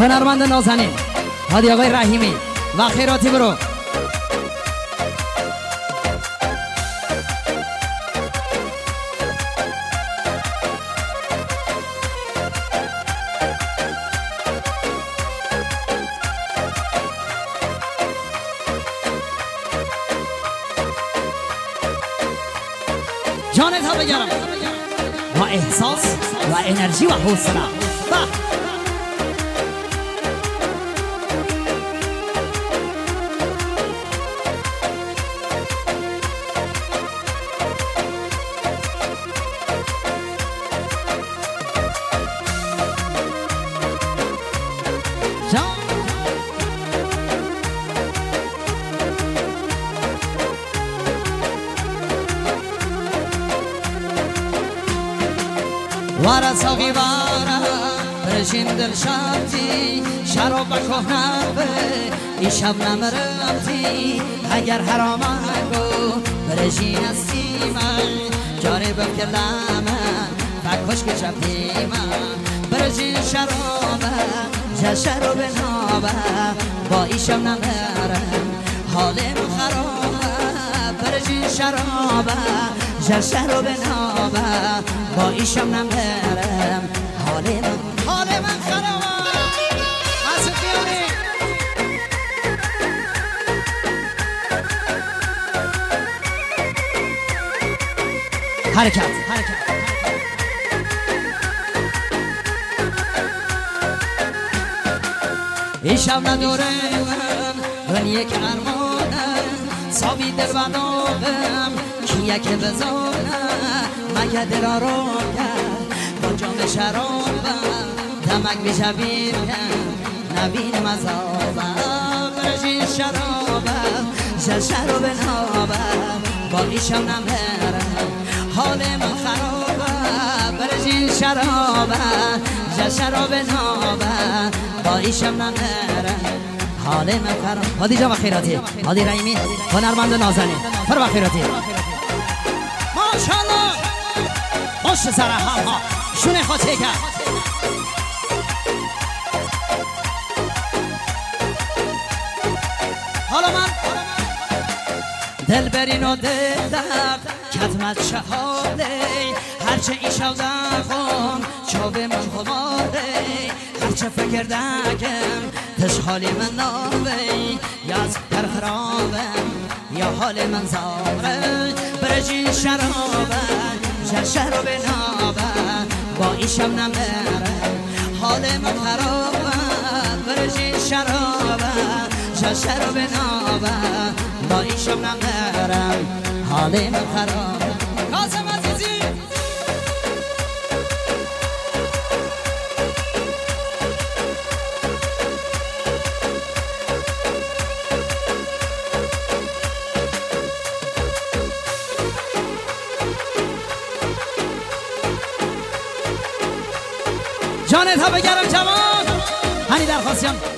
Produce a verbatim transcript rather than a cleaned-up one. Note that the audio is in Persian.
هنرمند نازنین هادی آقای رحیمی و خیراتی برو. جانت ها بگرم با احساس و انرژی و حوصله. وارا ساقی وارا برشین دل شادی شراب و کهنه ای شب نمرمتی اگر حرام گو برشین استی من جاری بکر لامن فکوش که شبی من برشین شرابه جشر و بنابه با ای شب نمرم حالم خرابه برشین شرابه جشر و بنابه با ایشم نمرم حال من حال من خرابه. حسن بیانی حرکت حرکت ایشم نداره من من یک ارمانم صابی در بداغم کیه که بزانم مگه دل رو کرد با جام شرابم دمک بشبیم نبین مذابم برشین شرابم جشر و بنابم با ایشم نمرم حال من خرابم برشین شرابم جشر و بنابم با ایشم نمرم حال من خراب. هادی جا و خیراتی هادی رحیمی هنرمند نازنین فر و خیراتی ماشاءالله پشت سر هم ها شونه خاطه کرد. حالا من دل برین و دل درد کدمت شهاده هرچه ای شو دخون چوب من خماره هرچه فکر دکم تش حالی من نابه یا از در خرابم یا حال من زاره برجین شرابه جشر و بنابه با ایشم نمرم حال من خرابه برجین شرابه جشر و بنابه با ایشم نمرم حال من خرابه. کاظم عزیزی جانت ها بگرم جوان هنی درخواستیم